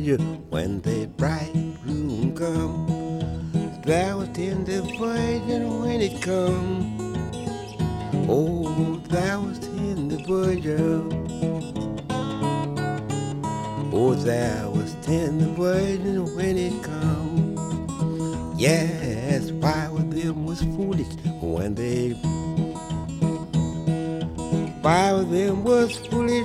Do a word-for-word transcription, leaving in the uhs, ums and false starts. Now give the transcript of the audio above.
voyager when the bridegroom come. There was tender voyager when it come. Oh, there was tender voyager. Oh, there was tender voyager when it come. Yes, five of them was foolish when they. Five of them was foolish